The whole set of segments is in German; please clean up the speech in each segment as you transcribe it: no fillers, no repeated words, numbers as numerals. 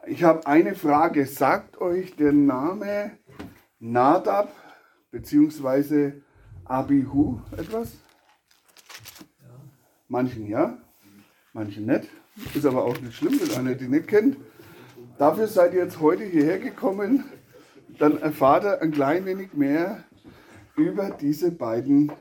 Ich habe eine Frage. Sagt euch der Name Nadab bzw. Abihu etwas? Ja. Manchen ja, manchen nicht. Ist aber auch nicht schlimm, wenn einer die nicht kennt. Dafür seid ihr jetzt heute hierher gekommen. Dann erfahrt ihr ein klein wenig mehr über diese beiden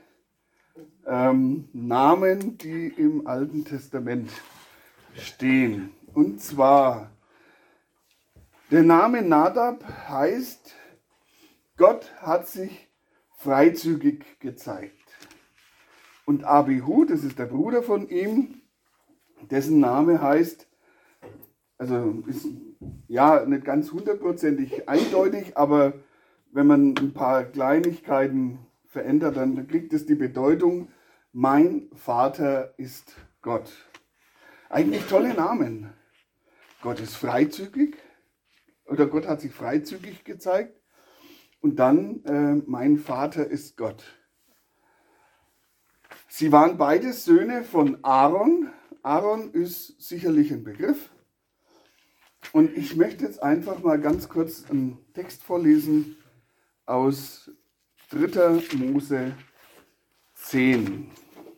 Namen, die im Alten Testament stehen. Und zwar, der Name Nadab heißt, Gott hat sich freizügig gezeigt. Und Abihu, das ist der Bruder von ihm, dessen Name heißt, also ist ja nicht ganz hundertprozentig eindeutig, aber wenn man ein paar Kleinigkeiten verändert, dann kriegt es die Bedeutung, mein Vater ist Gott. Eigentlich tolle Namen. Gott ist freizügig, oder Gott hat sich freizügig gezeigt. Und dann, mein Vater ist Gott. Sie waren beide Söhne von Aaron. Aaron ist sicherlich ein Begriff. Und ich möchte jetzt einfach mal ganz kurz einen Text vorlesen aus 3. Mose 10.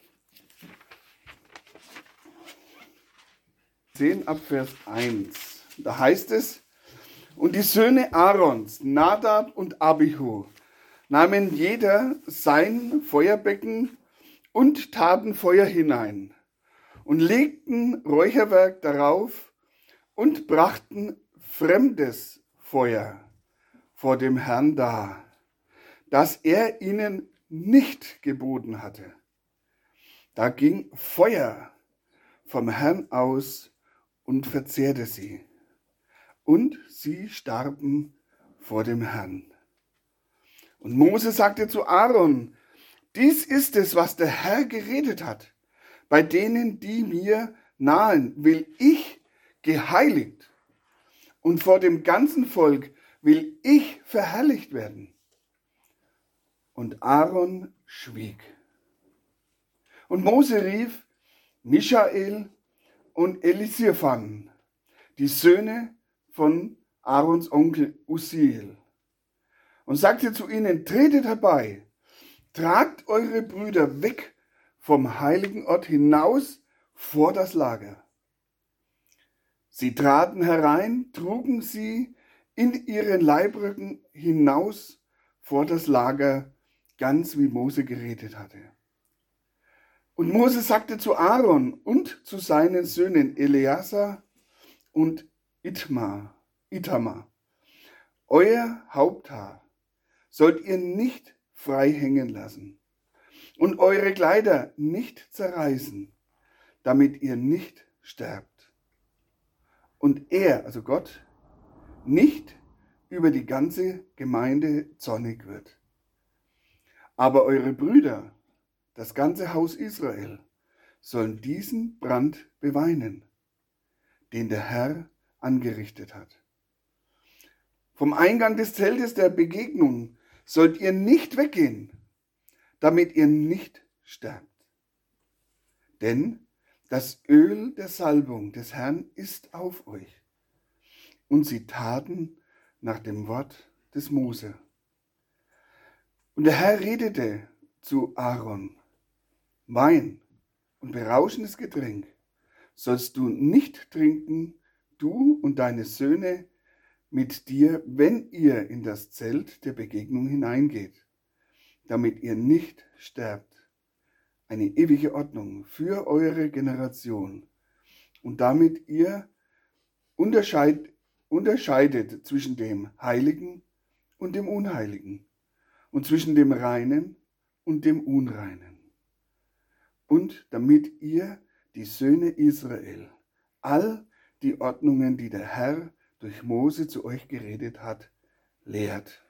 10 ab Vers 1. Da heißt es, und die Söhne Aarons, Nadab und Abihu, nahmen jeder sein Feuerbecken und taten Feuer hinein und legten Räucherwerk darauf und brachten fremdes Feuer vor dem Herrn dar, das er ihnen nicht geboten hatte. Da ging Feuer vom Herrn aus und verzehrte sie. Und sie starben vor dem Herrn. Und Mose sagte zu Aaron, dies ist es, was der Herr geredet hat. Bei denen, die mir nahen, will ich geheiligt. Und vor dem ganzen Volk will ich verherrlicht werden. Und Aaron schwieg. Und Mose rief Michael und Elisaphan, die Söhne von Aarons Onkel Uziel, und sagte zu ihnen, tretet herbei, tragt eure Brüder weg vom heiligen Ort hinaus vor das Lager. Sie traten herein, trugen sie in ihren Leibröcken hinaus vor das Lager, ganz wie Mose geredet hatte. Und Mose sagte zu Aaron und zu seinen Söhnen Eleazar und Itamar, euer Haupthaar sollt ihr nicht frei hängen lassen und eure Kleider nicht zerreißen, damit ihr nicht sterbt. Und er, also Gott, nicht über die ganze Gemeinde zornig wird. Aber eure Brüder, das ganze Haus Israel, sollen diesen Brand beweinen, den der Herr angerichtet hat. Vom Eingang des Zeltes der Begegnung sollt ihr nicht weggehen, damit ihr nicht sterbt. Denn das Öl der Salbung des Herrn ist auf euch. Und sie taten nach dem Wort des Mose. Und der Herr redete zu Aaron, Wein und berauschendes Getränk sollst du nicht trinken, du und deine Söhne mit dir, wenn ihr in das Zelt der Begegnung hineingeht, damit ihr nicht sterbt. Eine ewige Ordnung für eure Generation und damit ihr unterscheidet zwischen dem Heiligen und dem Unheiligen und zwischen dem Reinen und dem Unreinen. Und damit ihr die Söhne Israel all die Ordnungen, die der Herr durch Mose zu euch geredet hat, lehrt.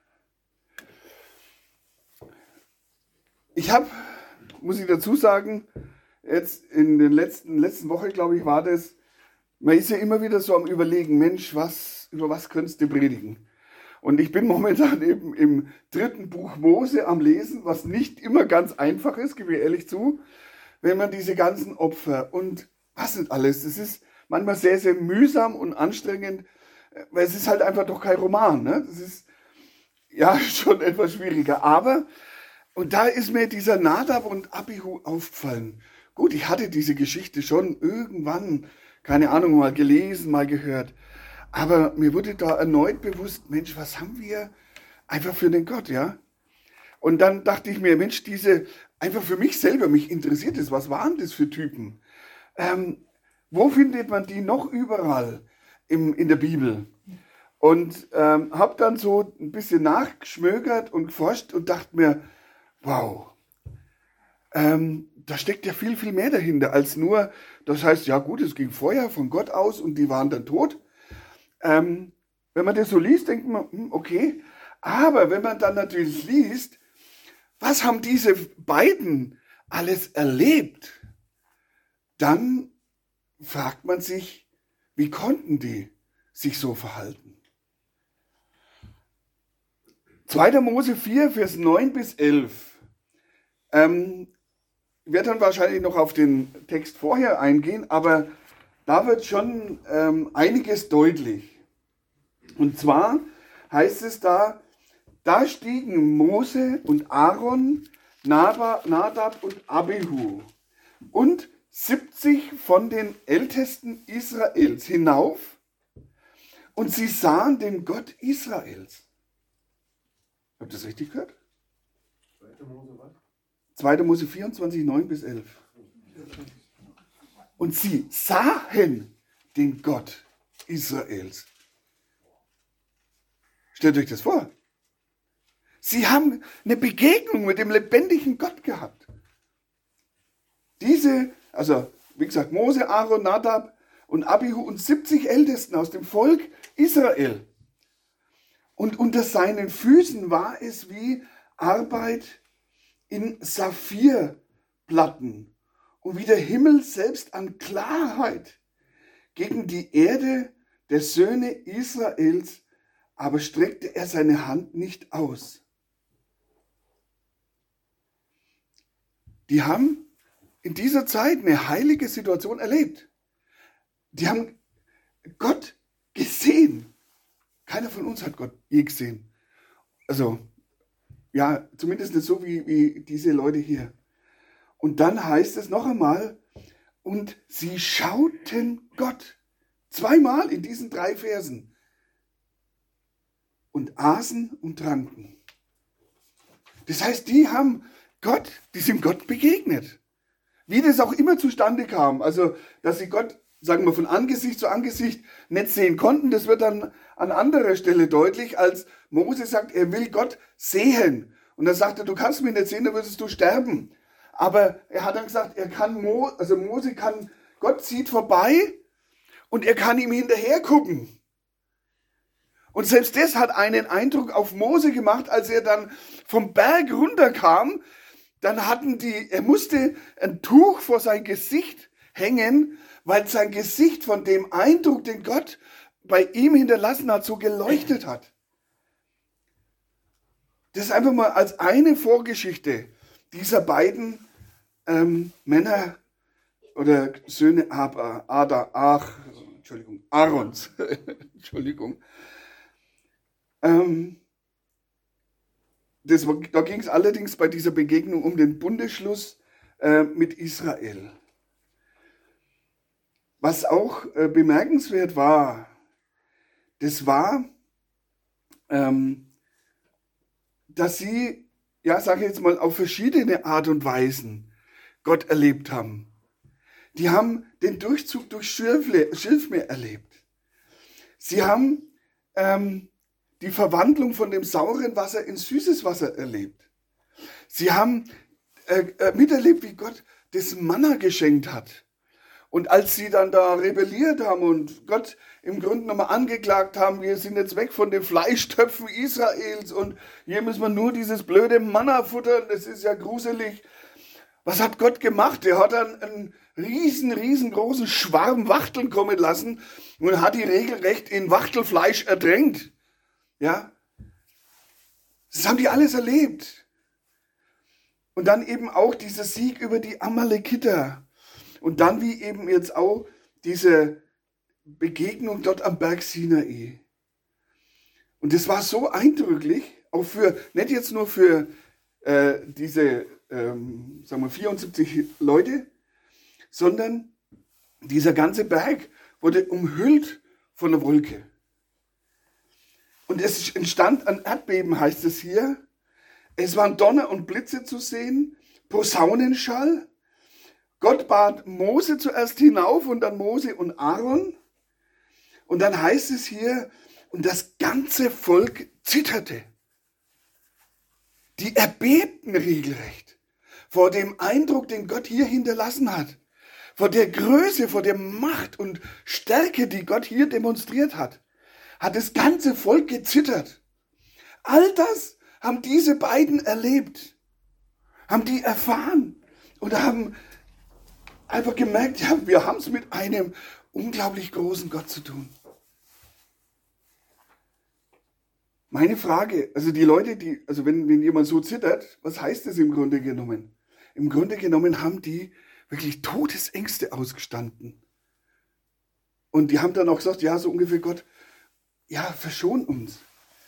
Ich habe, muss ich dazu sagen, jetzt in den letzten Woche, glaube ich, war das, man ist ja immer wieder so am Überlegen, Mensch, über was könntest du predigen? Und ich bin momentan eben im 3. Buch Mose am Lesen, was nicht immer ganz einfach ist, gebe ich ehrlich zu, wenn man diese ganzen Opfer und was nicht alles, das ist manchmal sehr, sehr mühsam und anstrengend, weil es ist halt einfach doch kein Roman. Ne? Das ist ja schon etwas schwieriger. Aber, und da ist mir dieser Nadab und Abihu aufgefallen. Gut, ich hatte diese Geschichte schon irgendwann, keine Ahnung, mal gelesen, mal gehört. Aber mir wurde da erneut bewusst, Mensch, was haben wir einfach für den Gott, ja? Und dann dachte ich mir, Mensch, einfach für mich selber, mich interessiert es, was waren das für Typen? Wo findet man die noch überall in der Bibel? Und habe dann so ein bisschen nachgeschmökert und geforscht und dachte mir, wow, da steckt ja viel, viel mehr dahinter als nur, das heißt, ja gut, es ging vorher von Gott aus und die waren dann tot. Wenn man das so liest, denkt man, okay. Aber wenn man dann natürlich liest, was haben diese beiden alles erlebt, dann fragt man sich, wie konnten die sich so verhalten? 2. Mose 4, Vers 9 bis 11. Ich werde dann wahrscheinlich noch auf den Text vorher eingehen, aber da wird schon einiges deutlich. Und zwar heißt es da stiegen Mose und Aaron, Nadab und Abihu und 70 von den Ältesten Israels hinauf und sie sahen den Gott Israels. Habt ihr das richtig gehört? 2. Mose 24, 9 bis 11. Und sie sahen den Gott Israels. Stellt euch das vor. Sie haben eine Begegnung mit dem lebendigen Gott gehabt. Also wie gesagt, Mose, Aaron, Nadab und Abihu und 70 Ältesten aus dem Volk Israel. Und unter seinen Füßen war es wie Arbeit in Saphirplatten und wie der Himmel selbst an Klarheit gegen die Erde der Söhne Israels, aber streckte er seine Hand nicht aus. Die haben in dieser Zeit eine heilige Situation erlebt. Die haben Gott gesehen. Keiner von uns hat Gott je gesehen. Also, ja, zumindest nicht so wie diese Leute hier. Und dann heißt es noch einmal, und sie schauten Gott. 2-mal in diesen 3 Versen. Und aßen und tranken. Das heißt, die sind Gott begegnet. Wie das auch immer zustande kam. Also, dass sie Gott, sagen wir, von Angesicht zu Angesicht nicht sehen konnten, das wird dann an anderer Stelle deutlich, als Mose sagt, er will Gott sehen. Und er sagte, du kannst mich nicht sehen, dann würdest du sterben. Aber er hat dann gesagt, Mose kann, Gott zieht vorbei und er kann ihm hinterher gucken. Und selbst das hat einen Eindruck auf Mose gemacht, als er dann vom Berg runterkam, dann er musste ein Tuch vor sein Gesicht hängen, weil sein Gesicht von dem Eindruck, den Gott bei ihm hinterlassen hat, so geleuchtet hat. Das ist einfach mal als eine Vorgeschichte dieser beiden Männer oder Söhne Aarons. Entschuldigung. Da ging es allerdings bei dieser Begegnung um den Bundesschluss mit Israel. Was auch bemerkenswert war, das war, dass sie, ja, sage ich jetzt mal, auf verschiedene Art und Weisen Gott erlebt haben. Die haben den Durchzug durch Schilfmeer erlebt. Sie haben die Verwandlung von dem sauren Wasser in süßes Wasser erlebt. Sie haben miterlebt, wie Gott das Manna geschenkt hat. Und als sie dann da rebelliert haben und Gott im Grunde nochmal angeklagt haben, wir sind jetzt weg von den Fleischtöpfen Israels und hier müssen wir nur dieses blöde Manna futtern, das ist ja gruselig. Was hat Gott gemacht? Er hat dann einen riesengroßen Schwarm Wachteln kommen lassen und hat die regelrecht in Wachtelfleisch ertränkt. Ja? Das haben die alles erlebt. Und dann eben auch dieser Sieg über die Amalekiter. Und dann wie eben jetzt auch diese Begegnung dort am Berg Sinai. Und das war so eindrücklich, auch für, nicht jetzt nur für diese, sagen wir, 74 Leute, sondern dieser ganze Berg wurde umhüllt von einer Wolke. Und es entstand ein Erdbeben, heißt es hier. Es waren Donner und Blitze zu sehen, Posaunenschall. Gott bat Mose zuerst hinauf und dann Mose und Aaron. Und dann heißt es hier, und das ganze Volk zitterte. Die erbebten regelrecht vor dem Eindruck, den Gott hier hinterlassen hat. Vor der Größe, vor der Macht und Stärke, die Gott hier demonstriert hat, hat das ganze Volk gezittert. All das haben diese beiden erlebt, haben die erfahren und haben einfach gemerkt, ja, wir haben es mit einem unglaublich großen Gott zu tun. Meine Frage, also die Leute, also wenn jemand so zittert, was heißt das im Grunde genommen? Im Grunde genommen haben die wirklich Todesängste ausgestanden. Und die haben dann auch gesagt, ja, so ungefähr, Gott, ja, verschon uns.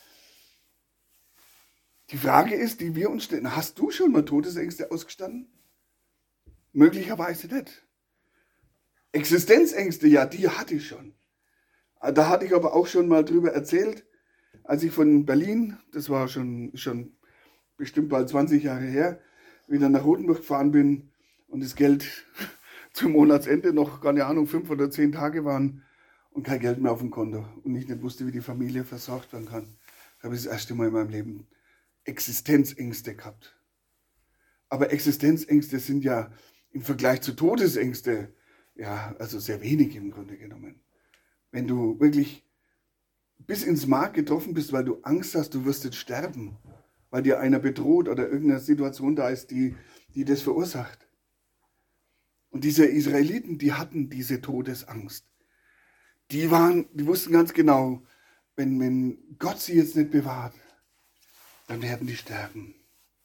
Die Frage ist, die wir uns stellen, hast du schon mal Todesängste ausgestanden? Möglicherweise nicht. Existenzängste, ja, die hatte ich schon. Da hatte ich aber auch schon mal drüber erzählt, als ich von Berlin, das war schon bestimmt bald 20 Jahre her, wieder nach Rothenburg gefahren bin und das Geld zum Monatsende noch, keine Ahnung, 5 oder 10 Tage waren und kein Geld mehr auf dem Konto und ich nicht wusste, wie die Familie versorgt werden kann. Da habe ich das erste Mal in meinem Leben Existenzängste gehabt. Aber Existenzängste sind ja im Vergleich zu Todesängste, ja, also sehr wenig im Grunde genommen. Wenn du wirklich bis ins Mark getroffen bist, weil du Angst hast, du wirst jetzt sterben, weil dir einer bedroht oder irgendeine Situation da ist, die das verursacht. Und diese Israeliten, die hatten diese Todesangst. Die wussten ganz genau, wenn Gott sie jetzt nicht bewahrt, dann werden die sterben.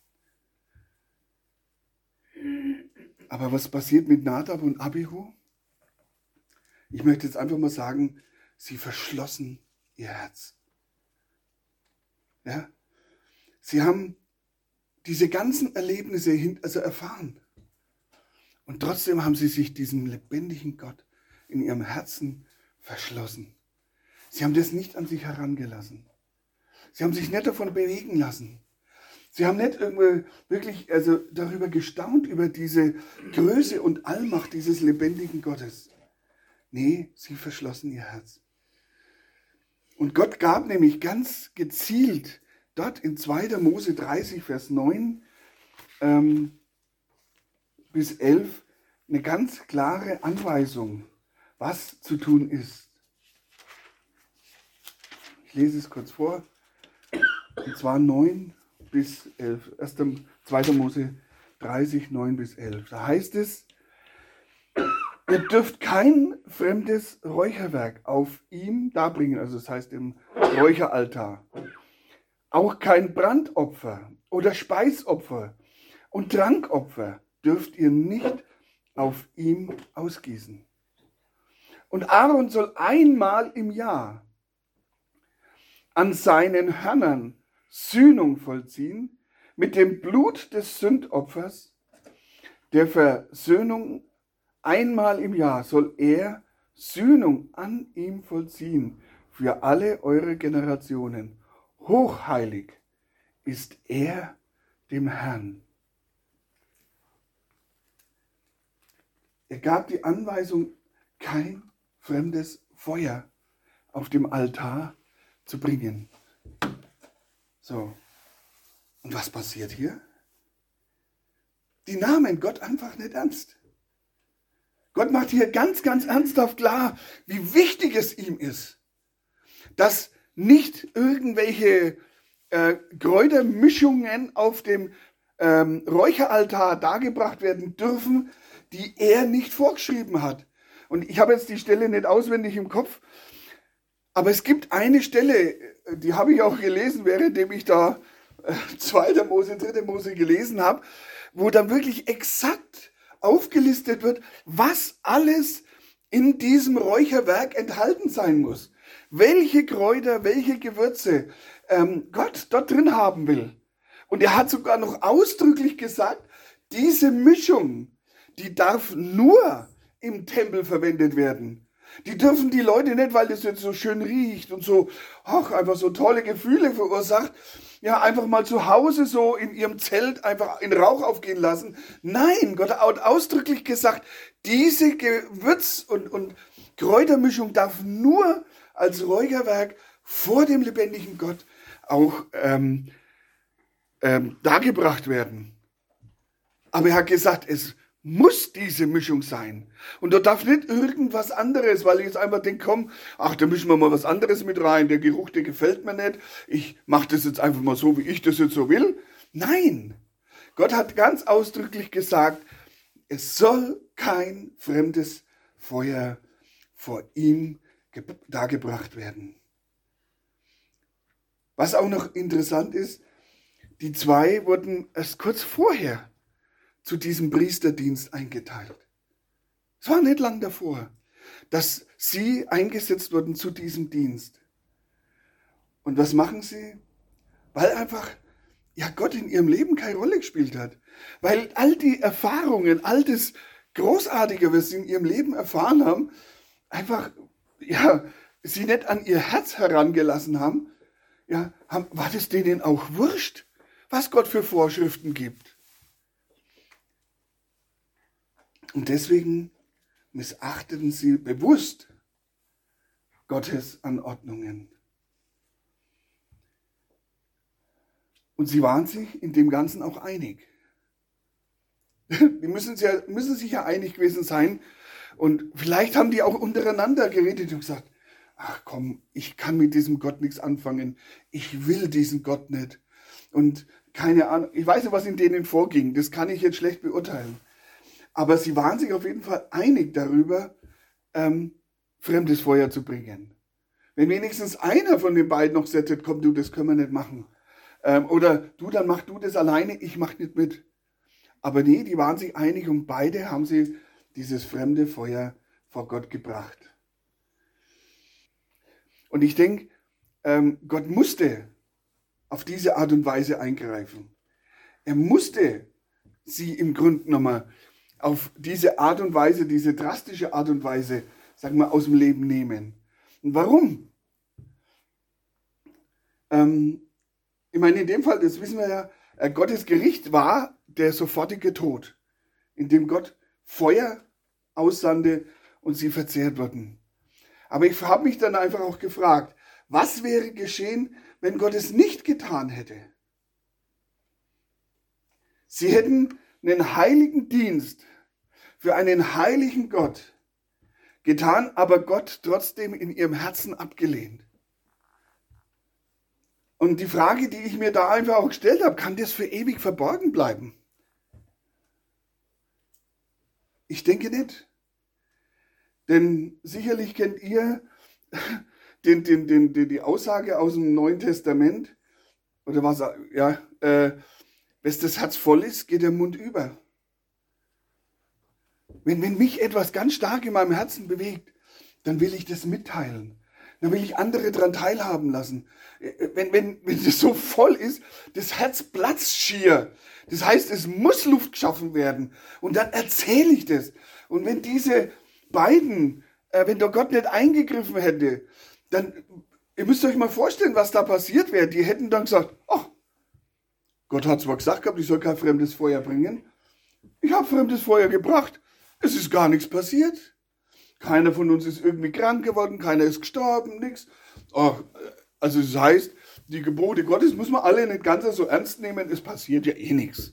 Aber was passiert mit Nadab und Abihu? Ich möchte jetzt einfach mal sagen, sie verschlossen ihr Herz. Ja? Sie haben diese ganzen Erlebnisse erfahren. Und trotzdem haben sie sich diesem lebendigen Gott in ihrem Herzen verschlossen. Sie haben das nicht an sich herangelassen. Sie haben sich nicht davon bewegen lassen. Sie haben nicht irgendwie wirklich darüber gestaunt, über diese Größe und Allmacht dieses lebendigen Gottes. Nee, sie verschlossen ihr Herz. Und Gott gab nämlich ganz gezielt dort in 2. Mose 30, Vers 9 bis 11 eine ganz klare Anweisung, was zu tun ist. Ich lese es kurz vor. Und zwar 9 bis 11. 2. Mose 30, 9 bis 11. Da heißt es, ihr dürft kein fremdes Räucherwerk auf ihm darbringen, also das heißt im Räucheraltar. Auch kein Brandopfer oder Speisopfer und Trankopfer dürft ihr nicht auf ihm ausgießen. Und Aaron soll einmal im Jahr an seinen Hörnern Sühnung vollziehen mit dem Blut des Sündopfers der Versöhnung. Einmal im Jahr soll er Sühnung an ihm vollziehen für alle eure Generationen. Hochheilig ist er dem Herrn. Er gab die Anweisung, kein fremdes Feuer auf dem Altar zu bringen. So, und was passiert hier? Die nahmen Gott einfach nicht ernst. Gott macht hier ganz, ganz ernsthaft klar, wie wichtig es ihm ist, dass nicht irgendwelche Kräutermischungen auf dem Räucheraltar dargebracht werden dürfen, die er nicht vorgeschrieben hat. Und ich habe jetzt die Stelle nicht auswendig im Kopf, aber es gibt eine Stelle, die habe ich auch gelesen, währenddem ich da 2. Mose, 3. Mose gelesen habe, wo dann wirklich exakt aufgelistet wird, was alles in diesem Räucherwerk enthalten sein muss. Welche Kräuter, welche Gewürze Gott dort drin haben will. Und er hat sogar noch ausdrücklich gesagt, diese Mischung, die darf nur im Tempel verwendet werden. Die dürfen die Leute nicht, weil das jetzt so schön riecht und so, ach, einfach so tolle Gefühle verursacht, ja, einfach mal zu Hause so in ihrem Zelt einfach in Rauch aufgehen lassen. Nein, Gott hat ausdrücklich gesagt, diese Gewürz- und Kräutermischung darf nur als Räucherwerk vor dem lebendigen Gott auch dargebracht werden. Aber er hat gesagt, es muss diese Mischung sein. Und da darf nicht irgendwas anderes, weil ich jetzt einfach denke, komm, ach, da mischen wir mal was anderes mit rein. Der Geruch, der gefällt mir nicht. Ich mache das jetzt einfach mal so, wie ich das jetzt so will. Nein, Gott hat ganz ausdrücklich gesagt, es soll kein fremdes Feuer vor ihm dargebracht werden. Was auch noch interessant ist, die zwei wurden erst kurz vorher zu diesem Priesterdienst eingeteilt. Es war nicht lang davor, dass sie eingesetzt wurden zu diesem Dienst. Und was machen sie? Weil einfach ja Gott in ihrem Leben keine Rolle gespielt hat. Weil all die Erfahrungen, all das Großartige, was sie in ihrem Leben erfahren haben, einfach ja sie nicht an ihr Herz herangelassen haben, ja, war das denen auch wurscht, was Gott für Vorschriften gibt. Und deswegen missachteten sie bewusst Gottes Anordnungen. Und sie waren sich in dem Ganzen auch einig. Die müssen sich ja einig gewesen sein. Und vielleicht haben die auch untereinander geredet und gesagt, ach komm, ich kann mit diesem Gott nichts anfangen. Ich will diesen Gott nicht. Und keine Ahnung, ich weiß nicht, was in denen vorging. Das kann ich jetzt schlecht beurteilen. Aber sie waren sich auf jeden Fall einig darüber, fremdes Feuer zu bringen. Wenn wenigstens einer von den beiden noch sagt, komm du, das können wir nicht machen. Oder du, dann mach du das alleine, ich mach nicht mit. Aber nee, die waren sich einig und beide haben sie dieses fremde Feuer vor Gott gebracht. Und ich denke, Gott musste auf diese Art und Weise eingreifen. Er musste sie im Grunde genommen auf diese Art und Weise, diese drastische Art und Weise, sagen wir, aus dem Leben nehmen. Und warum? Ich meine, in dem Fall, das wissen wir ja, Gottes Gericht war der sofortige Tod, in dem Gott Feuer aussandte und sie verzehrt wurden. Aber ich habe mich dann einfach auch gefragt, was wäre geschehen, wenn Gott es nicht getan hätte? Sie hätten einen heiligen Dienst für einen heiligen Gott getan, aber Gott trotzdem in ihrem Herzen abgelehnt. Und die Frage, die ich mir da einfach auch gestellt habe, kann das für ewig verborgen bleiben? Ich denke nicht. Denn sicherlich kennt ihr die Aussage aus dem Neuen Testament, oder was, ja, wenn das Herz voll ist, geht der Mund über. Wenn mich etwas ganz stark in meinem Herzen bewegt, dann will ich das mitteilen. Dann will ich andere daran teilhaben lassen. Wenn das so voll ist, das Herz platzt schier. Das heißt, es muss Luft geschaffen werden. Und dann erzähle ich das. Und wenn diese beiden, wenn der Gott nicht eingegriffen hätte, dann, ihr müsst euch mal vorstellen, was da passiert wäre. Die hätten dann gesagt, ach, Gott hat zwar gesagt gehabt, ich soll kein fremdes Feuer bringen. Ich habe fremdes Feuer gebracht. Es ist gar nichts passiert. Keiner von uns ist irgendwie krank geworden, keiner ist gestorben, nichts. Also das heißt, die Gebote Gottes müssen wir alle nicht ganz so ernst nehmen, es passiert ja eh nichts.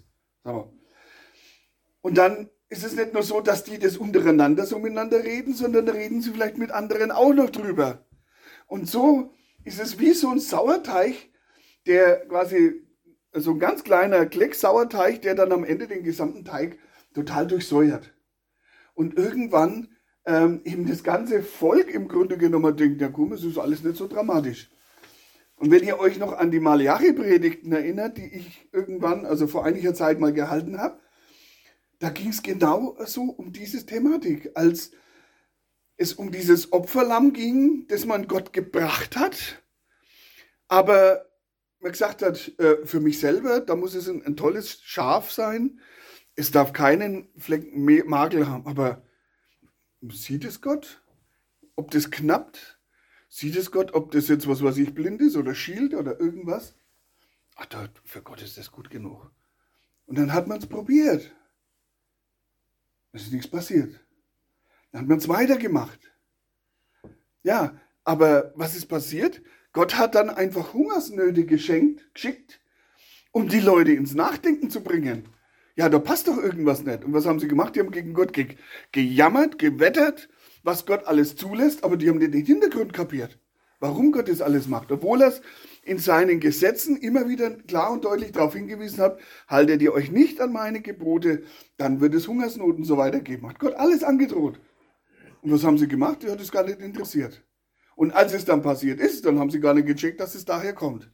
Und dann ist es nicht nur so, dass die das untereinander so miteinander reden, sondern da reden sie vielleicht mit anderen auch noch drüber. Und so ist es wie so ein Sauerteig, der quasi, so ein ganz kleiner Kleck-Sauerteig, der dann am Ende den gesamten Teig total durchsäuert. Und irgendwann eben das ganze Volk im Grunde genommen denkt, ja komm, es ist alles nicht so dramatisch. Und wenn ihr euch noch an die Malachi-Predigten erinnert, die ich irgendwann, also vor einiger Zeit mal gehalten habe, da ging es genau so um diese Thematik, als es um dieses Opferlamm ging, das man Gott gebracht hat. Aber man gesagt hat, für mich selber, da muss es ein tolles Schaf sein. Es darf keinen Flecken Makel haben. Aber sieht es Gott? Ob das knappt? Sieht es Gott, ob das jetzt was weiß ich, blind ist oder schielt oder irgendwas? Ach, für Gott ist das gut genug. Und dann hat man es probiert. Es ist nichts passiert. Dann hat man es weitergemacht. Ja, aber was ist passiert? Gott hat dann einfach Hungersnöte geschickt, um die Leute ins Nachdenken zu bringen. Ja, da passt doch irgendwas nicht. Und was haben sie gemacht? Die haben gegen Gott gejammert, gewettert, was Gott alles zulässt, aber die haben nicht den Hintergrund kapiert, warum Gott das alles macht. Obwohl er es in seinen Gesetzen immer wieder klar und deutlich darauf hingewiesen hat, haltet ihr euch nicht an meine Gebote, dann wird es Hungersnoten so weitergeben. Hat Gott alles angedroht. Und was haben sie gemacht? Die hat es gar nicht interessiert. Und als es dann passiert ist, dann haben sie gar nicht gecheckt, dass es daher kommt.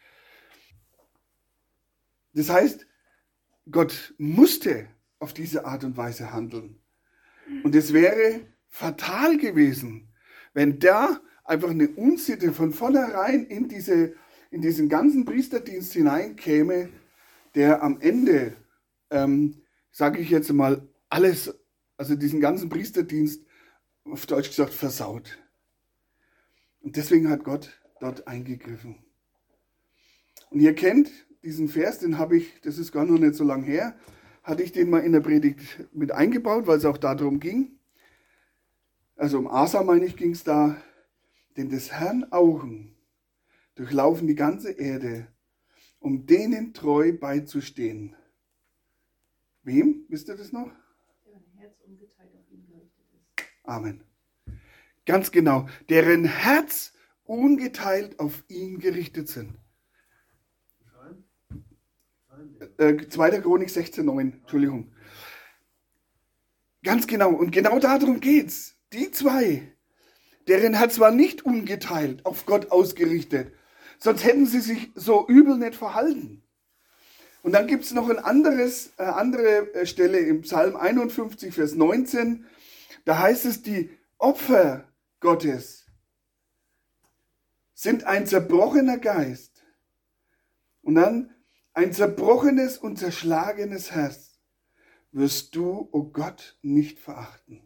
Das heißt, Gott musste auf diese Art und Weise handeln. Und es wäre fatal gewesen, wenn da einfach eine Unsitte von vornherein in diesen ganzen Priesterdienst hineinkäme, der am Ende, sage ich jetzt mal, alles, also diesen ganzen Priesterdienst, auf Deutsch gesagt, versaut. Und deswegen hat Gott dort eingegriffen. Und ihr kennt diesen Vers, den habe ich, das ist gar noch nicht so lange her, hatte ich den mal in der Predigt mit eingebaut, weil es auch darum ging. Also um Asa, meine ich, ging es da, denn des Herrn Augen durchlaufen die ganze Erde, um denen treu beizustehen. Wem? Wisst ihr das noch? Deren Herz ungeteilt auf ihn gerichtet ist. Amen. Ganz genau. Deren Herz ungeteilt auf ihn gerichtet sind. 2. Chronik 16,9. Entschuldigung. Ganz genau. Und genau darum geht's. Die zwei, deren Herz war nicht ungeteilt auf Gott ausgerichtet. Sonst hätten sie sich so übel nicht verhalten. Und dann gibt es noch eine andere Stelle im Psalm 51, Vers 19. Da heißt es, die Opfer Gottes sind ein zerbrochener Geist. Und dann ein zerbrochenes und zerschlagenes Herz wirst du, o Gott, nicht verachten.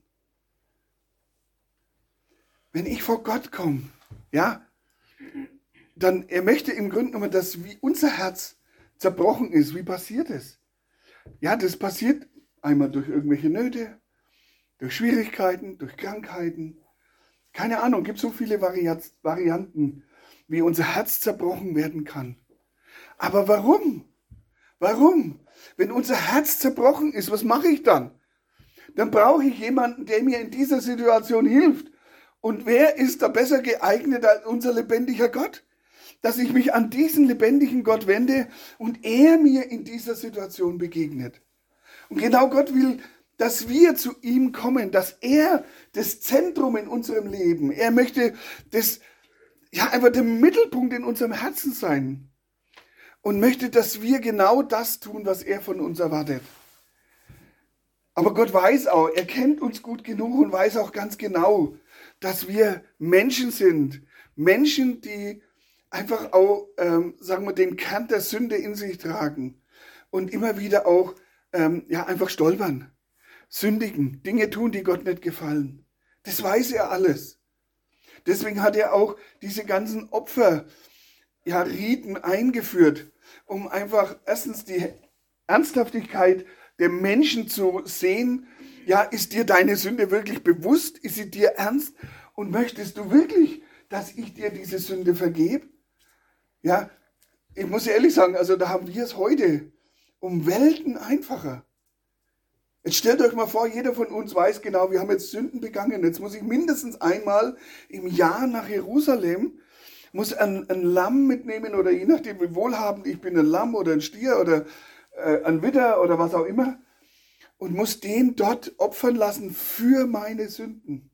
Wenn ich vor Gott komme, ja, dann er möchte im Grunde genommen, dass wie unser Herz zerbrochen ist. Wie passiert es? Ja, das passiert einmal durch irgendwelche Nöte, durch Schwierigkeiten, durch Krankheiten. Keine Ahnung, gibt so viele Varianten, wie unser Herz zerbrochen werden kann. Aber warum? Warum? Wenn unser Herz zerbrochen ist, was mache ich dann? Dann brauche ich jemanden, der mir in dieser Situation hilft. Und wer ist da besser geeignet als unser lebendiger Gott? Dass ich mich an diesen lebendigen Gott wende und er mir in dieser Situation begegnet. Und genau Gott will, dass wir zu ihm kommen, dass er das Zentrum in unserem Leben, er möchte das, ja, einfach der Mittelpunkt in unserem Herzen sein. Und möchte, dass wir genau das tun, was er von uns erwartet. Aber Gott weiß auch, er kennt uns gut genug und weiß auch ganz genau, dass wir Menschen sind. Menschen, die einfach auch, sagen wir, den Kern der Sünde in sich tragen. Und immer wieder auch, einfach stolpern. Sündigen, Dinge tun, die Gott nicht gefallen. Das weiß er alles. Deswegen hat er auch diese ganzen Riten eingeführt, um einfach erstens die Ernsthaftigkeit der Menschen zu sehen. Ja, ist dir deine Sünde wirklich bewusst? Ist sie dir ernst? Und möchtest du wirklich, dass ich dir diese Sünde vergebe? Ja, ich muss ehrlich sagen, also da haben wir es heute um Welten einfacher. Jetzt stellt euch mal vor, jeder von uns weiß genau, wir haben jetzt Sünden begangen. Jetzt muss ich mindestens einmal im Jahr nach Jerusalem, muss ein Lamm mitnehmen oder je nachdem, wie wohlhabend ich bin, ein Lamm oder ein Stier oder ein Widder oder was auch immer und muss den dort opfern lassen für meine Sünden.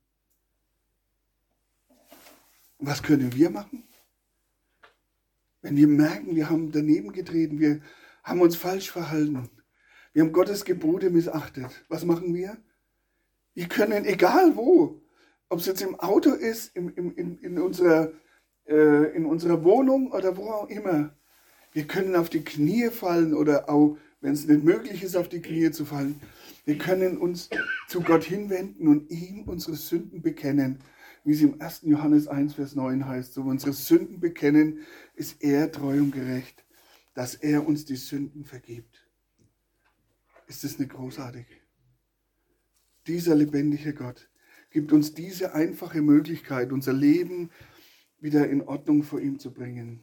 Und was können wir machen? Wenn wir merken, wir haben daneben getreten, wir haben uns falsch verhalten, wir haben Gottes Gebote missachtet. Was machen wir? Wir können, egal wo, ob es jetzt im Auto ist, in unserer Wohnung oder wo auch immer. Wir können auf die Knie fallen oder auch, wenn es nicht möglich ist, auf die Knie zu fallen. Wir können uns zu Gott hinwenden und ihm unsere Sünden bekennen, wie es im 1. Johannes 1, Vers 9 heißt. So, unsere Sünden bekennen, ist er treu und gerecht, dass er uns die Sünden vergibt. Ist das nicht großartig? Dieser lebendige Gott gibt uns diese einfache Möglichkeit, unser Leben wieder in Ordnung vor ihm zu bringen.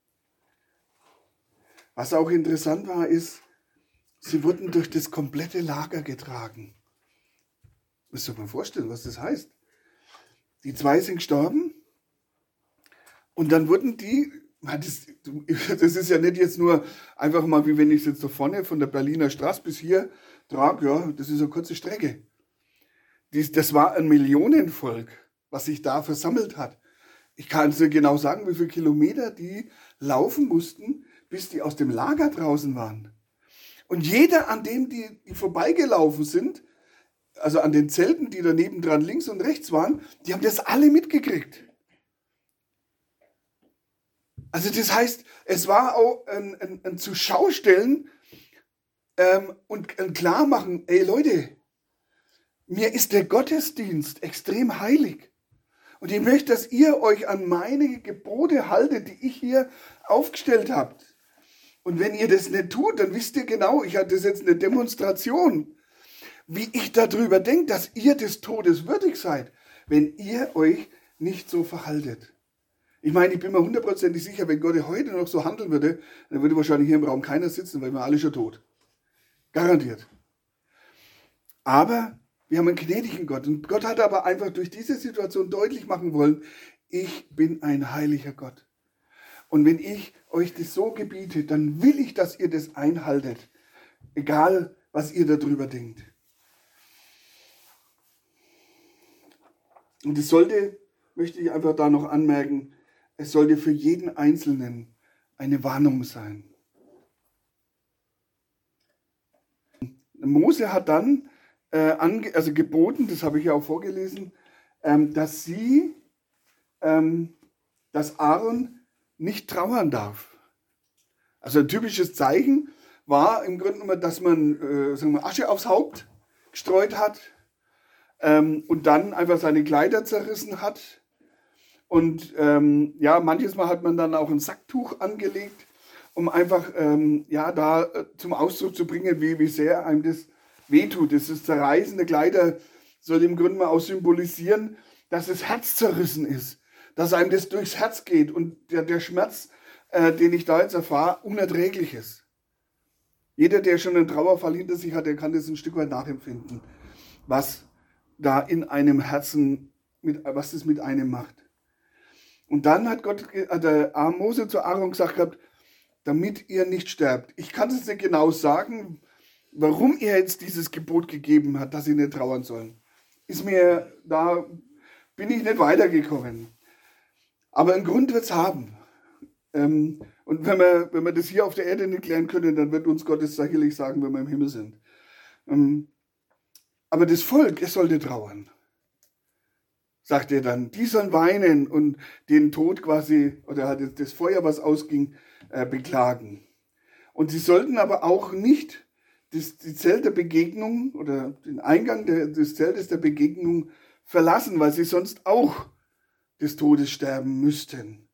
Was auch interessant war, ist, sie wurden durch das komplette Lager getragen. Müsst ihr euch mal vorstellen, was das heißt. Die 2 sind gestorben und dann wurden die, das ist ja nicht jetzt nur einfach mal, wie wenn ich es jetzt da vorne von der Berliner Straße bis hier trage, ja, das ist eine kurze Strecke. Das war ein Millionenvolk, was sich da versammelt hat. Ich kann es nicht genau sagen, wie viele Kilometer die laufen mussten, bis die aus dem Lager draußen waren. Und jeder, an dem die vorbeigelaufen sind, also an den Zelten, die da nebendran links und rechts waren, die haben das alle mitgekriegt. Also das heißt, es war auch ein Zuschaustellen und ein Klarmachen, ey Leute, mir ist der Gottesdienst extrem heilig. Und ich möchte, dass ihr euch an meine Gebote haltet, die ich hier aufgestellt habt. Und wenn ihr das nicht tut, dann wisst ihr genau, ich hatte das jetzt eine Demonstration, wie ich darüber denke, dass ihr des Todes würdig seid, wenn ihr euch nicht so verhaltet. Ich meine, ich bin mir 100% sicher, wenn Gott heute noch so handeln würde, dann würde wahrscheinlich hier im Raum keiner sitzen, weil wir alle schon tot. Garantiert. Aber wir haben einen gnädigen Gott. Und Gott hat aber einfach durch diese Situation deutlich machen wollen, ich bin ein heiliger Gott. Und wenn ich euch das so gebiete, dann will ich, dass ihr das einhaltet. Egal, was ihr darüber denkt. Und es sollte, möchte ich einfach da noch anmerken, es sollte für jeden Einzelnen eine Warnung sein. Mose hat dann geboten, das habe ich ja auch vorgelesen, dass Aaron nicht trauern darf. Also ein typisches Zeichen war im Grunde genommen, dass man Asche aufs Haupt gestreut hat und dann einfach seine Kleider zerrissen hat. Und manches Mal hat man dann auch ein Sacktuch angelegt, um einfach da zum Ausdruck zu bringen, wie sehr einem das wehtut. Das Zerreißen der Kleider soll im Grunde mal auch symbolisieren, dass das Herz zerrissen ist, dass einem das durchs Herz geht und der Schmerz, den ich da jetzt erfahre, unerträglich ist. Jeder, der schon einen Trauerfall hinter sich hat, der kann das ein Stück weit nachempfinden, was da in einem Herzen, was das mit einem macht. Und dann hat Mose zu Aaron gesagt gehabt, damit ihr nicht sterbt. Ich kann es nicht genau sagen, warum er jetzt dieses Gebot gegeben hat, dass sie nicht trauern sollen. Da bin ich nicht weitergekommen. Aber einen Grund wird es haben. Und wenn wir das hier auf der Erde nicht klären können, dann wird uns Gott es sicherlich sagen, wenn wir im Himmel sind. Aber das Volk, es sollte trauern. Sagt er dann, die sollen weinen und den Tod quasi, oder halt das Feuer, was ausging, beklagen. Und sie sollten aber auch nicht die Zelt der Begegnung oder den Eingang des Zeltes der Begegnung verlassen, weil sie sonst auch des Todes sterben müssten.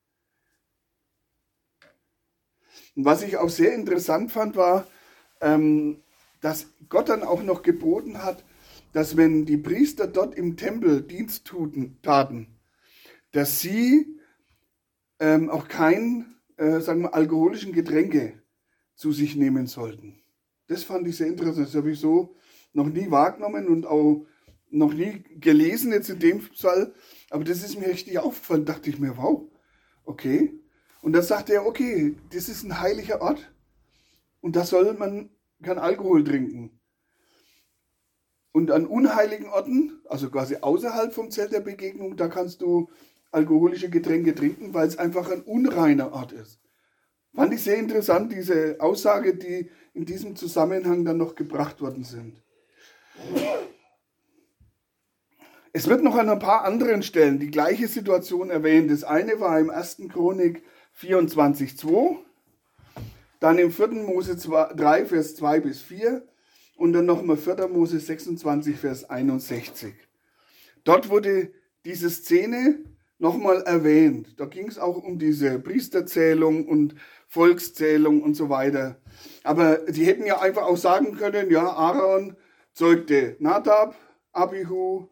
Und was ich auch sehr interessant fand, war, dass Gott dann auch noch geboten hat, dass wenn die Priester dort im Tempel Dienst taten, dass sie auch kein, alkoholischen Getränke zu sich nehmen sollten. Das fand ich sehr interessant. Das habe ich so noch nie wahrgenommen und auch noch nie gelesen jetzt in dem Fall. Aber das ist mir richtig aufgefallen. Dachte ich mir, wow, okay. Und dann sagte er, okay, das ist ein heiliger Ort und da soll man kein Alkohol trinken. Und an unheiligen Orten, also quasi außerhalb vom Zelt der Begegnung, da kannst du alkoholische Getränke trinken, weil es einfach ein unreiner Ort ist. Fand ich sehr interessant, diese Aussage, die in diesem Zusammenhang dann noch gebracht worden sind. Es wird noch an ein paar anderen Stellen die gleiche Situation erwähnt. Das eine war im 1. Chronik 24,2, dann im 4. Mose 3, Vers 2 bis 4 und dann nochmal 4. Mose 26, Vers 61. Dort wurde diese Szene nochmal erwähnt. Da ging es auch um diese Priesterzählung und Volkszählung und so weiter. Aber die hätten ja einfach auch sagen können, ja, Aaron zeugte Nadab, Abihu,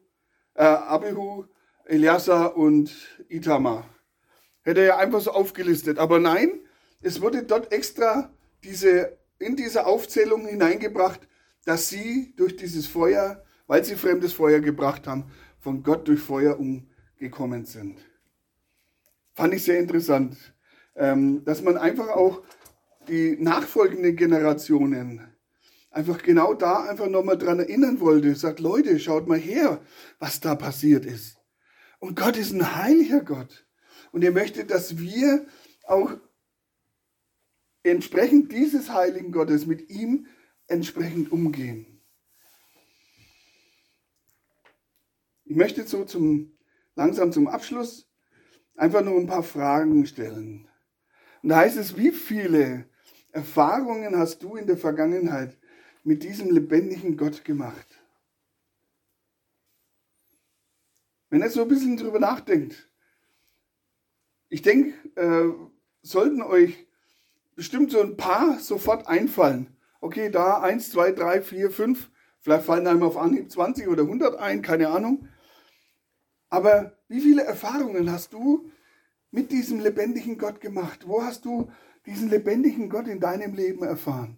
Eleazar und Itamar. Hätte er ja einfach so aufgelistet. Aber nein, es wurde dort extra in diese Aufzählung hineingebracht, dass sie durch dieses Feuer, weil sie fremdes Feuer gebracht haben, von Gott durch Feuer umgekommen sind. Fand ich sehr interessant, dass man einfach auch die nachfolgenden Generationen einfach genau da einfach nochmal dran erinnern wollte. Sagt, Leute, schaut mal her, was da passiert ist. Und Gott ist ein heiliger Gott. Und er möchte, dass wir auch entsprechend dieses heiligen Gottes mit ihm entsprechend umgehen. Ich möchte so langsam zum Abschluss einfach nur ein paar Fragen stellen. Und da heißt es, wie viele Erfahrungen hast du in der Vergangenheit mit diesem lebendigen Gott gemacht? Wenn ihr so ein bisschen drüber nachdenkt, ich denke, sollten euch bestimmt so ein paar sofort einfallen. Okay, da 1, 2, 3, 4, 5, vielleicht fallen einem auf Anhieb 20 oder 100 ein, keine Ahnung. Aber wie viele Erfahrungen hast du mit diesem lebendigen Gott gemacht? Wo hast du diesen lebendigen Gott in deinem Leben erfahren?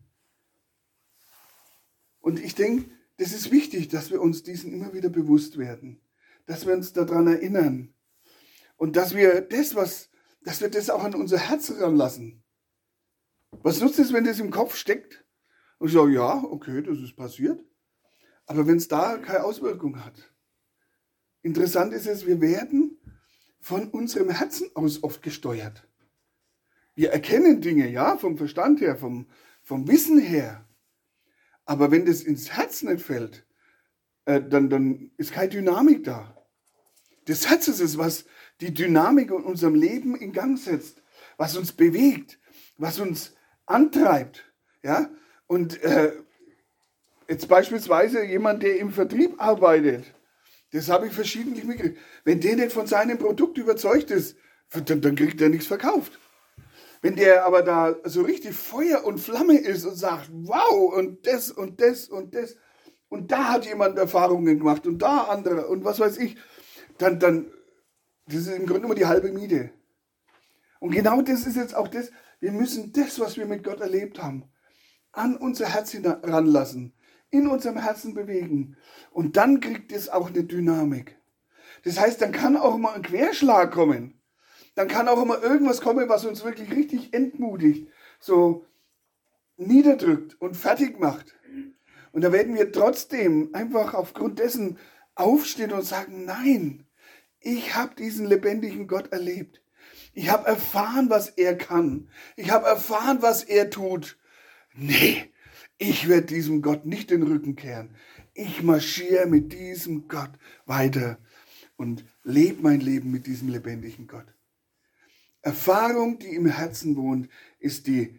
Und ich denke, das ist wichtig, dass wir uns diesen immer wieder bewusst werden. Dass wir uns daran erinnern. Und dass wir das auch an unser Herz ranlassen. Was nutzt es, wenn das im Kopf steckt? Und ich sage, ja, okay, das ist passiert. Aber wenn es da keine Auswirkung hat. Interessant ist es, wir werden von unserem Herzen aus oft gesteuert. Wir erkennen Dinge, ja, vom Verstand her, vom Wissen her. Aber wenn das ins Herz nicht fällt, dann ist keine Dynamik da. Das Herz ist es, was die Dynamik in unserem Leben in Gang setzt, was uns bewegt, was uns antreibt. Ja? Und jetzt beispielsweise jemand, der im Vertrieb arbeitet, das habe ich verschiedentlich mitgekriegt. Wenn der nicht von seinem Produkt überzeugt ist, dann kriegt er nichts verkauft. Wenn der aber da so richtig Feuer und Flamme ist und sagt, wow, und das und das und das, und da hat jemand Erfahrungen gemacht und da andere und was weiß ich, dann das ist im Grunde immer die halbe Miete. Und genau das ist jetzt auch das, wir müssen das, was wir mit Gott erlebt haben, an unser Herz heranlassen, in unserem Herzen bewegen. Und dann kriegt es auch eine Dynamik. Das heißt, dann kann auch mal ein Querschlag kommen. Dann kann auch mal irgendwas kommen, was uns wirklich richtig entmutigt, so niederdrückt und fertig macht. Und da werden wir trotzdem einfach aufgrund dessen aufstehen und sagen, nein, ich habe diesen lebendigen Gott erlebt. Ich habe erfahren, was er kann. Ich habe erfahren, was er tut. Nee, ich werde diesem Gott nicht den Rücken kehren. Ich marschiere mit diesem Gott weiter und lebe mein Leben mit diesem lebendigen Gott. Erfahrung, die im Herzen wohnt, ist die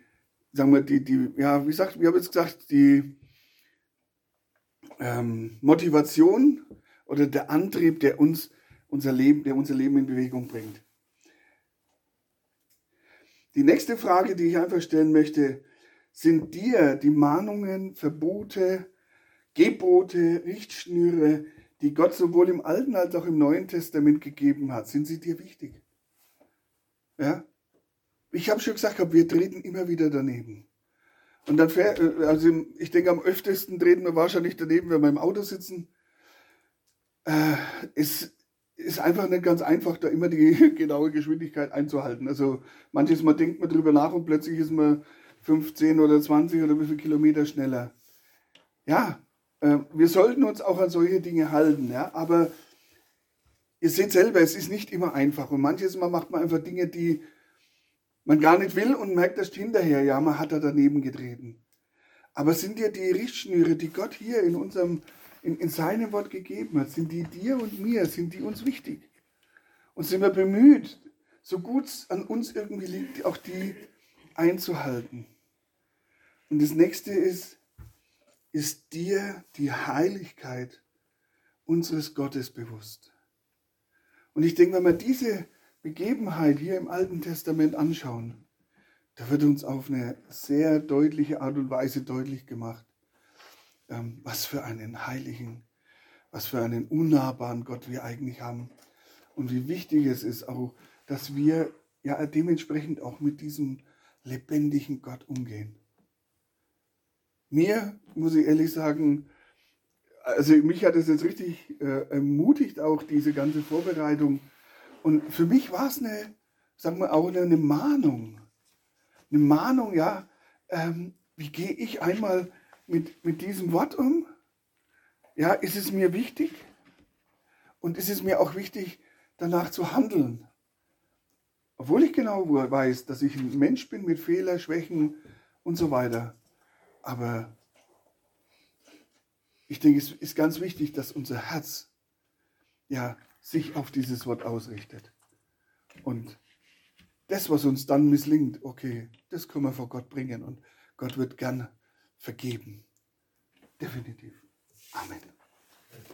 Motivation oder der Antrieb, der unser Leben in Bewegung bringt. Die nächste Frage, die ich einfach stellen möchte, sind dir die Mahnungen, Verbote, Gebote, Richtschnüre, die Gott sowohl im Alten als auch im Neuen Testament gegeben hat, sind sie dir wichtig? Ja? Ich habe schon gesagt, wir treten immer wieder daneben. Und dann ich denke, am öftesten treten wir wahrscheinlich daneben, wenn wir im Auto sitzen. Es ist einfach nicht ganz einfach, da immer die genaue Geschwindigkeit einzuhalten. Also manches Mal denkt man drüber nach und plötzlich ist man 15 oder 20 oder wie viele Kilometer schneller. Ja, wir sollten uns auch an solche Dinge halten, ja, aber ihr seht selber, es ist nicht immer einfach und manches Mal macht man einfach Dinge, die man gar nicht will und merkt erst hinterher, ja, man hat da daneben getreten. Aber sind dir die Richtschnüre, die Gott hier in unserem in seinem Wort gegeben hat, sind die dir und mir, sind die uns wichtig. Und sind wir bemüht, so gut es an uns irgendwie liegt, auch die einzuhalten. Und das nächste ist dir die Heiligkeit unseres Gottes bewusst. Und ich denke, wenn wir diese Begebenheit hier im Alten Testament anschauen, da wird uns auf eine sehr deutliche Art und Weise deutlich gemacht, was für einen heiligen, was für einen unnahbaren Gott wir eigentlich haben. Und wie wichtig es ist auch, dass wir ja dementsprechend auch mit diesem lebendigen Gott umgehen. Mir, muss ich ehrlich sagen, also mich hat es jetzt richtig ermutigt, auch diese ganze Vorbereitung. Und für mich war es sagen wir auch eine Mahnung. Eine Mahnung, ja, wie gehe ich einmal mit diesem Wort um? Ja, ist es mir wichtig? Und ist es mir auch wichtig, danach zu handeln? Obwohl ich genau weiß, dass ich ein Mensch bin mit Fehlern, Schwächen und so weiter. Aber ich denke, es ist ganz wichtig, dass unser Herz ja sich auf dieses Wort ausrichtet. Und das, was uns dann misslingt, okay, das können wir vor Gott bringen und Gott wird gern vergeben. Definitiv. Amen.